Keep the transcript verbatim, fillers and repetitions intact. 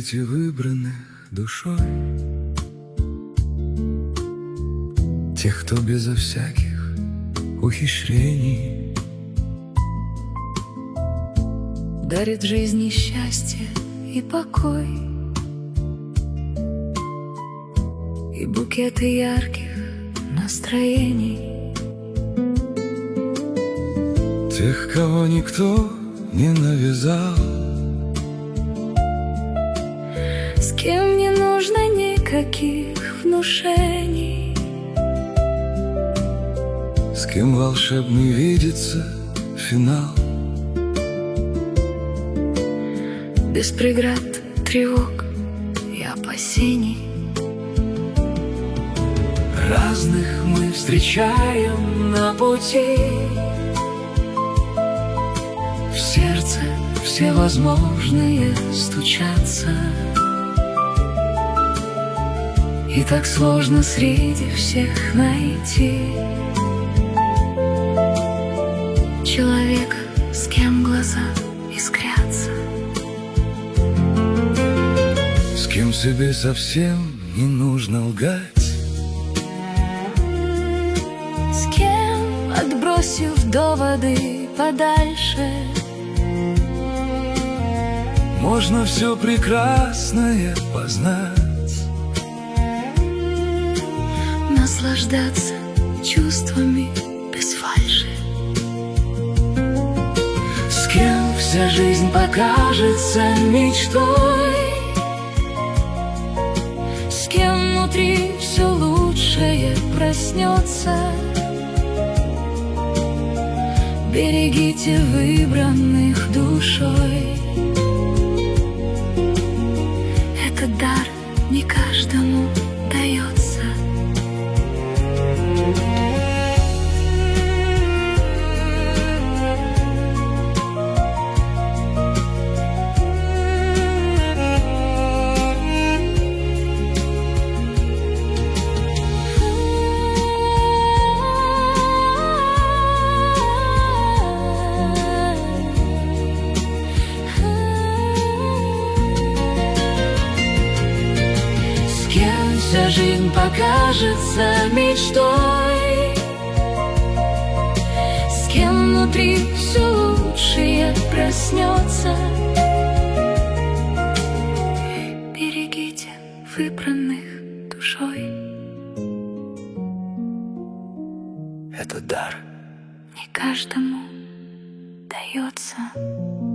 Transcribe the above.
Берегите выбранных душой, тех, кто безо всяких ухищрений дарит жизни счастье и покой, и букеты ярких настроений. Тех, кого никто не навязал, с кем не нужно никаких внушений, с кем волшебный видится финал. Без преград, тревог и опасений. Разных мы встречаем на пути, в сердце всевозможные стучатся, и так сложно среди всех найти человека, с кем глаза искрятся, с кем себе совсем не нужно лгать, с кем, отбросив доводы подальше, можно все прекрасное познать, наслаждаться чувствами без фальши, с кем вся жизнь покажется мечтой, с кем внутри все лучшее проснется. Берегите выбранных душой, этот дар не каждому дается. Вся жизнь покажется мечтой, с кем внутри все лучшее проснется. Берегите выбранных душой, это дар не каждому дается.